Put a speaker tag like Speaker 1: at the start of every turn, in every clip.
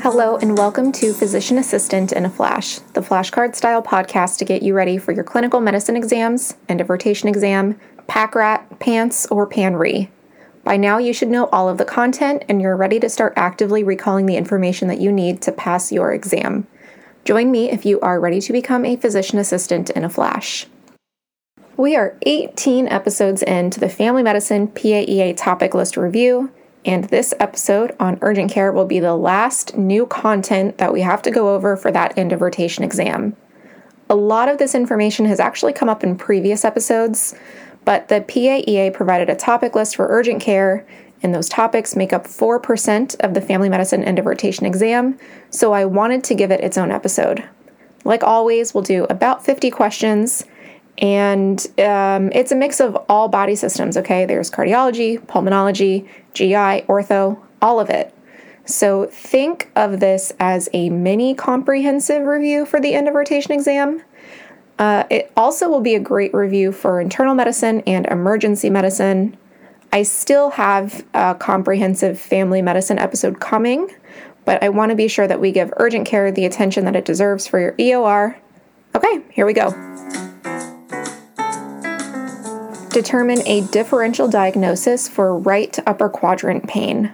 Speaker 1: Hello and welcome to Physician Assistant in a Flash, the flashcard style podcast to get you ready for your clinical medicine exams, end of rotation exam, PAC-RAT, PANCE, or PAN-RE. By now you should know all of the content and you're ready to start actively recalling the information that you need to pass your exam. Join me if you are ready to become a physician assistant in a flash. We are 18 episodes into the Family Medicine PAEA topic list review, and this episode on urgent care will be the last new content that we have to go over for that end of rotation exam. A lot of this information has actually come up in previous episodes, but the PAEA provided a topic list for urgent care, and those topics make up 4% of the Family Medicine end of rotation exam, so I wanted to give it its own episode. Like always, we'll do about 50 questions, and it's a mix of all body systems, okay? There's cardiology, pulmonology, GI, ortho, all of it. So think of this as a mini comprehensive review for the end of rotation exam. It also will be a great review for internal medicine and emergency medicine. I still have a comprehensive family medicine episode coming, but I want to be sure that we give urgent care the attention that it deserves for your EOR. Okay, here we go. Determine a differential diagnosis for right upper quadrant pain.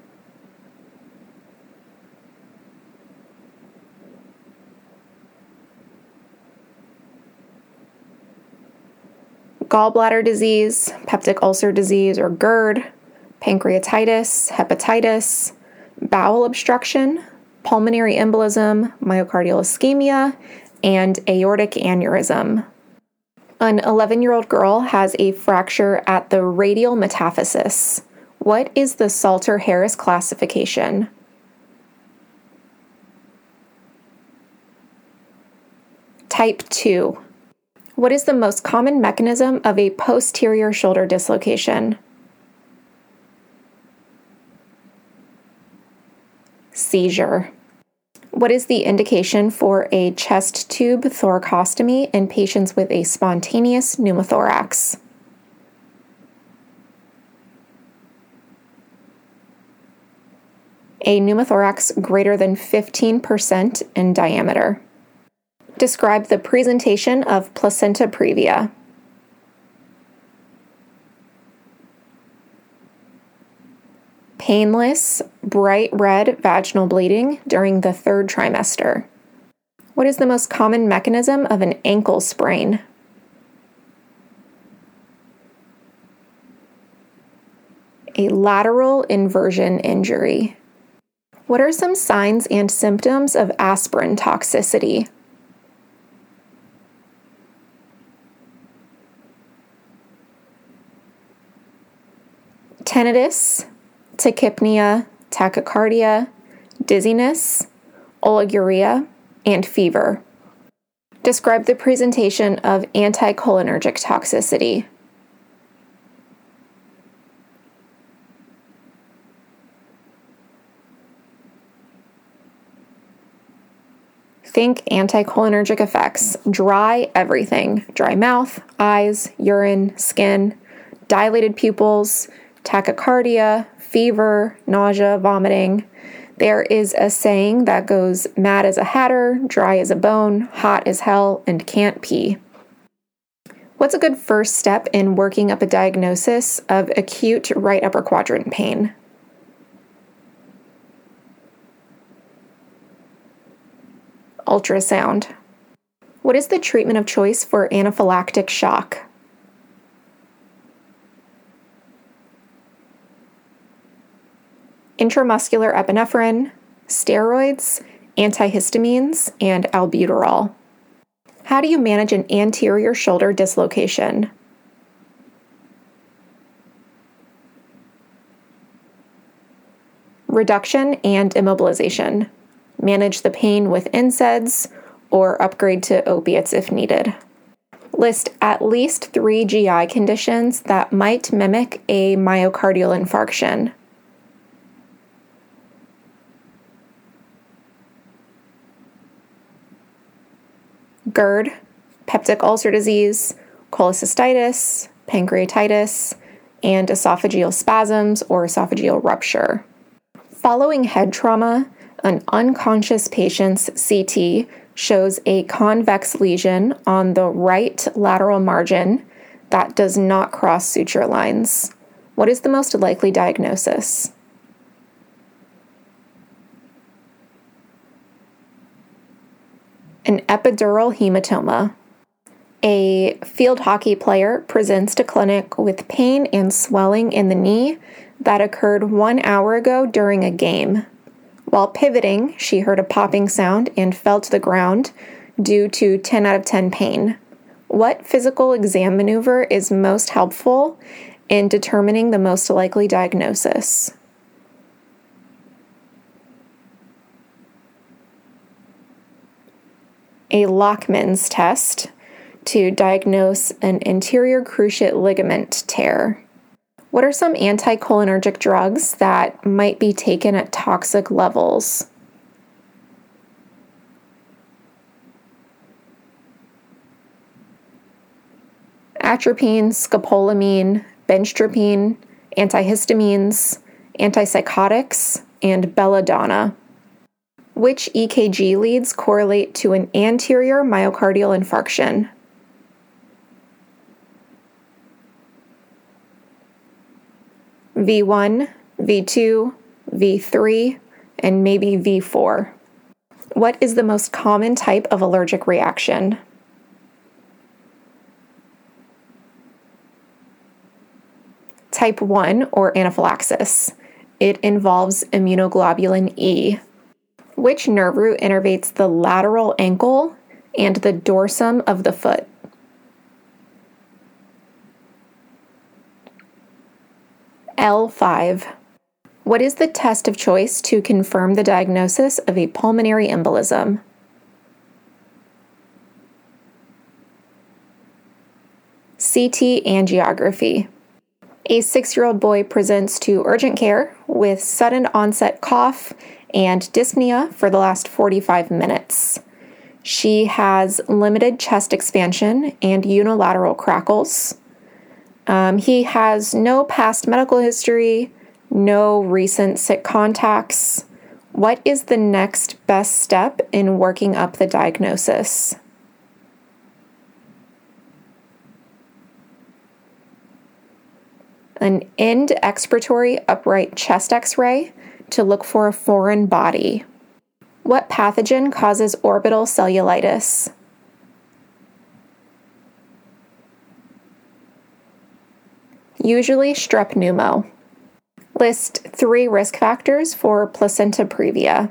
Speaker 1: Gallbladder disease, peptic ulcer disease or GERD, pancreatitis, hepatitis, bowel obstruction, pulmonary embolism, myocardial ischemia, and aortic aneurysm. An 11-year-old girl has a fracture at the radial metaphysis. What is the Salter-Harris classification? Type 2. What is the most common mechanism of a posterior shoulder dislocation? Seizure. What is the indication for a chest tube thoracostomy in patients with a spontaneous pneumothorax? A pneumothorax greater than 15% in diameter. Describe the presentation of placenta previa. Painless, bright red vaginal bleeding during the third trimester. What is the most common mechanism of an ankle sprain? A lateral inversion injury. What are some signs and symptoms of aspirin toxicity? Tinnitus, tachypnea, tachycardia, dizziness, oliguria, and fever. Describe the presentation of anticholinergic toxicity. Think anticholinergic effects. Dry everything. Dry mouth, eyes, urine, skin, dilated pupils, tachycardia, fever, nausea, vomiting. There is a saying that goes mad as a hatter, dry as a bone, hot as hell, and can't pee. What's a good first step in working up a diagnosis of acute right upper quadrant pain? Ultrasound. What is the treatment of choice for anaphylactic shock? Intramuscular epinephrine, steroids, antihistamines, and albuterol. How do you manage an anterior shoulder dislocation? Reduction and immobilization. Manage the pain with NSAIDs or upgrade to opiates if needed. List at least 3 GI conditions that might mimic a myocardial infarction. GERD, peptic ulcer disease, cholecystitis, pancreatitis, and esophageal spasms or esophageal rupture. Following head trauma, An unconscious patient's CT shows a convex lesion on the right lateral margin that does not cross suture lines. What is the most likely diagnosis? An epidural hematoma. A field hockey player presents to clinic with pain and swelling in the knee that occurred 1 hour ago during a game. While pivoting, she heard a popping sound and fell to the ground due to 10 out of 10 pain. What physical exam maneuver is most helpful in determining the most likely diagnosis? A Lachman's test to diagnose an anterior cruciate ligament tear. What are some anticholinergic drugs that might be taken at toxic levels? Atropine, scopolamine, benchtropine, antihistamines, antipsychotics, and belladonna. Which EKG leads correlate to an anterior myocardial infarction? V1, V2, V3, and maybe V4. What is the most common type of allergic reaction? Type 1, or anaphylaxis. It involves immunoglobulin E. Which nerve root innervates the lateral ankle and the dorsum of the foot? L5. What is the test of choice to confirm the diagnosis of a pulmonary embolism? CT angiography. A 6-year-old boy presents to urgent care with sudden onset cough and dyspnea for the last 45 minutes. She has limited chest expansion and unilateral crackles. He has no past medical history, no recent sick contacts. What is the next best step in working up the diagnosis? An end expiratory upright chest X-ray to look for a foreign body. What pathogen causes orbital cellulitis? Usually strep pneumo. List 3 risk factors for placenta previa.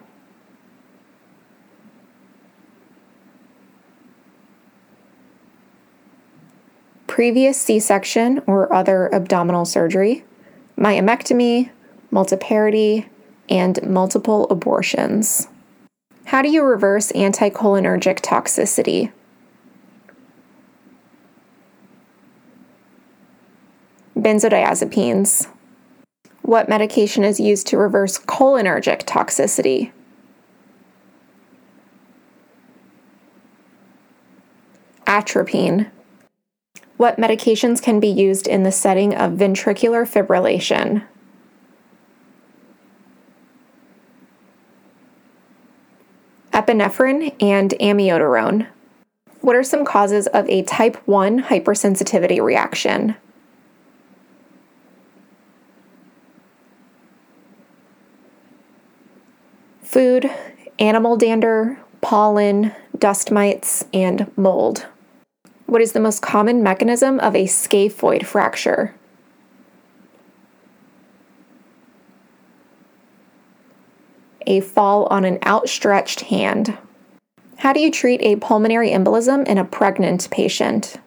Speaker 1: Previous C-section or other abdominal surgery, myomectomy, multiparity, and multiple abortions. How do you reverse anticholinergic toxicity? Benzodiazepines. What medication is used to reverse cholinergic toxicity? Atropine. What medications can be used in the setting of ventricular fibrillation? Epinephrine and amiodarone. What are some causes of a type 1 hypersensitivity reaction? Food, animal dander, pollen, dust mites, and mold. What is the most common mechanism of a scaphoid fracture? A fall on an outstretched hand. How do you treat a pulmonary embolism in a pregnant patient?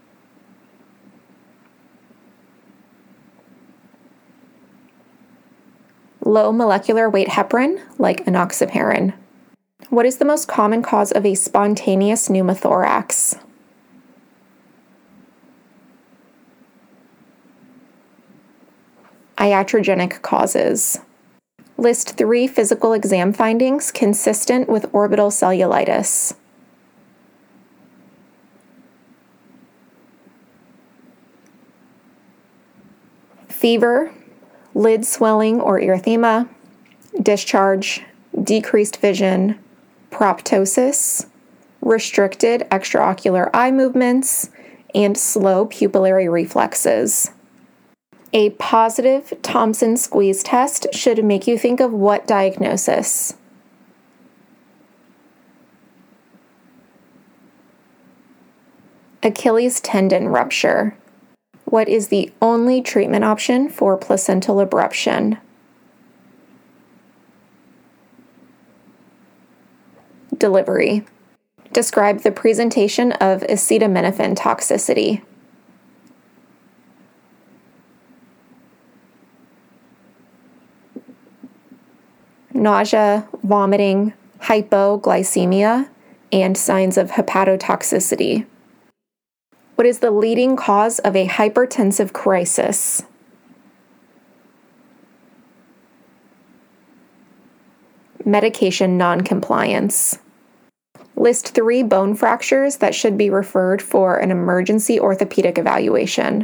Speaker 1: Low molecular weight heparin, like enoxaparin. What is the most common cause of a spontaneous pneumothorax? Iatrogenic causes. List 3 physical exam findings consistent with orbital cellulitis. Fever, lid swelling or erythema, discharge, decreased vision, proptosis, restricted extraocular eye movements, and slow pupillary reflexes. A positive Thompson squeeze test should make you think of what diagnosis? Achilles tendon rupture. What is the only treatment option for placental abruption? Delivery. Describe the presentation of acetaminophen toxicity. Nausea, vomiting, hypoglycemia, and signs of hepatotoxicity. What is the leading cause of a hypertensive crisis? Medication noncompliance. List 3 bone fractures that should be referred for an emergency orthopedic evaluation.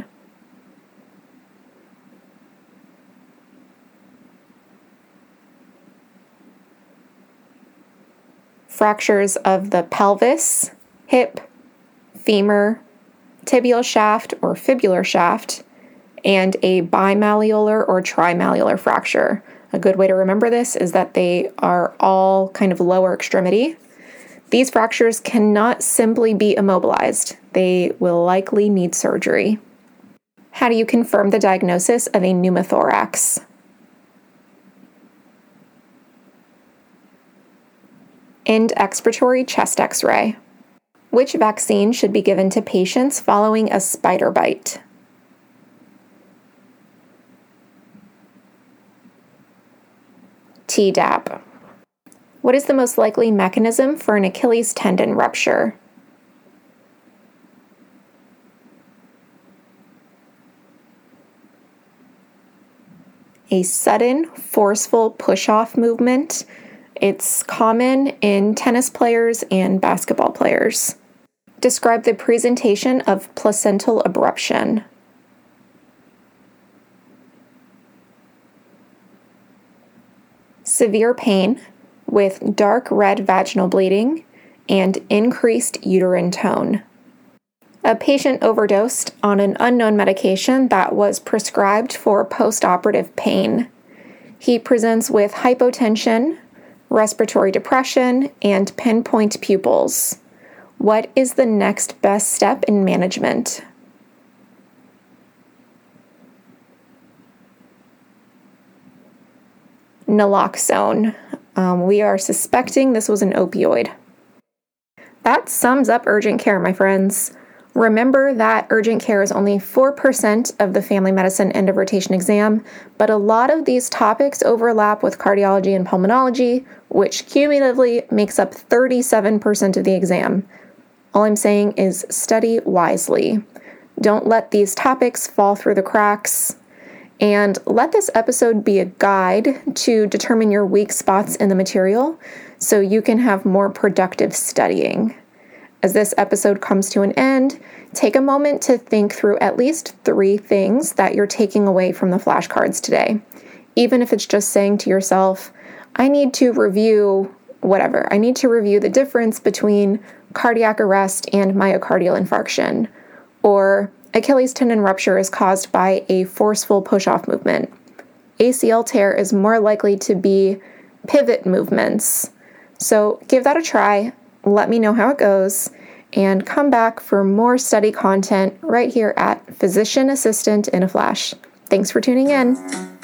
Speaker 1: Fractures of the pelvis, hip, femur, tibial shaft or fibular shaft, and a bimalleolar or trimalleolar fracture. A good way to remember this is that they are all kind of lower extremity. These fractures cannot simply be immobilized. They will likely need surgery. How do you confirm the diagnosis of a pneumothorax? End expiratory chest X-ray. Which vaccine should be given to patients following a spider bite? Tdap. What is the most likely mechanism for an Achilles tendon rupture? A sudden, forceful push-off movement. It's common in tennis players and basketball players. Describe the presentation of placental abruption. Severe pain with dark red vaginal bleeding and increased uterine tone. A patient overdosed on an unknown medication that was prescribed for postoperative pain. He presents with hypotension, respiratory depression, and pinpoint pupils. What is the next best step in management? Naloxone. We are suspecting this was an opioid. That sums up urgent care, my friends. Remember that urgent care is only 4% of the family medicine end of rotation exam, but a lot of these topics overlap with cardiology and pulmonology, which cumulatively makes up 37% of the exam. All I'm saying is study wisely. Don't let these topics fall through the cracks. And let this episode be a guide to determine your weak spots in the material so you can have more productive studying. As this episode comes to an end, take a moment to think through at least 3 things that you're taking away from the flashcards today. Even if it's just saying to yourself, I need to review whatever. I need to review the difference between cardiac arrest and myocardial infarction. Or Achilles tendon rupture is caused by a forceful push-off movement. ACL tear is more likely to be pivot movements. So give that a try. Let me know how it goes, and come back for more study content right here at Physician Assistant in a Flash. Thanks for tuning in.